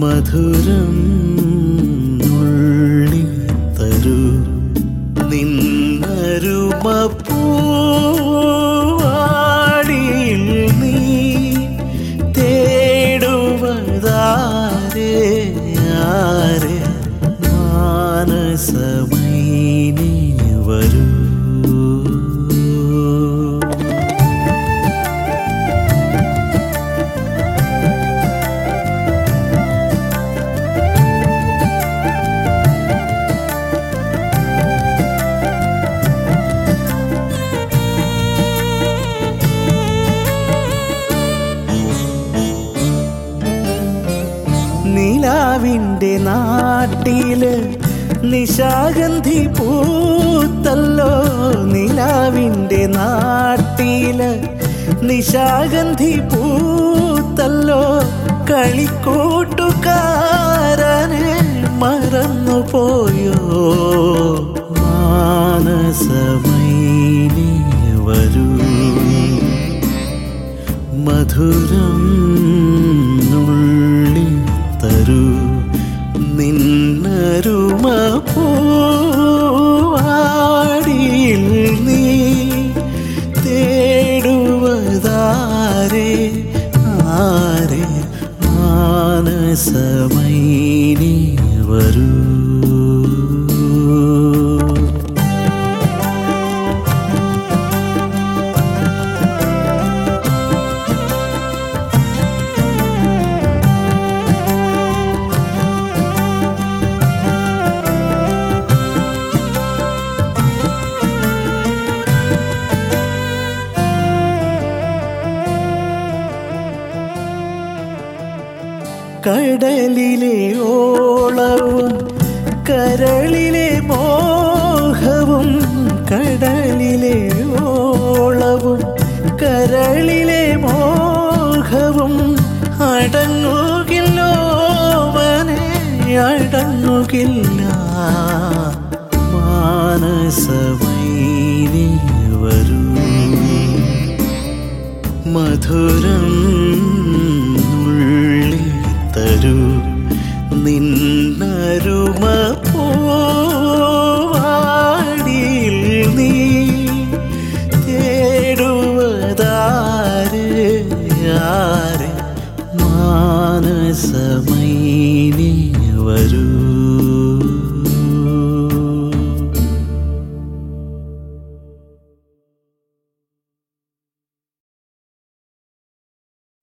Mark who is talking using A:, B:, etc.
A: മധുരം നുള്ളി തരൂ നിന്നരുമ പൂവാടിയിൽ നീ തേടുവതാരേ ആരെ മാനസമൈനേ വരൂ. നിലാവിൻ്റെ നാട്ടില് നിശാഗന്ധി പൂത്തല്ലോ, നിലാവിൻ്റെ നാട്ടില് നിശാഗന്ധി പൂത്തല്ലോ. കളിക്കൂട്ടുകാരനെ മറന്നുപോയോ മാനസമൈനേ വരൂ. മധുരം നുള്ളി തരൂ നിന്നരുമ പൂവാടിയിൽ നീ തേടുവതാരേ ആരെ മാനസമൈനേ വരൂ. കടലിലെ ഓളവും കരളിലെ മോഹവും, കടലിലെ ഓളവും കരളിലെ മോഹവും അടങ്ങുകില്ലോ വനെ അടങ്ങുകില്ല മാനസമൈനേ വരൂ. മധുരം നുള്ളി തരൂ നിന്നരുമ പൂവാടിയിൽ നീ തേടുവതാരേ ആരെ മാനസമൈനേ വരൂ.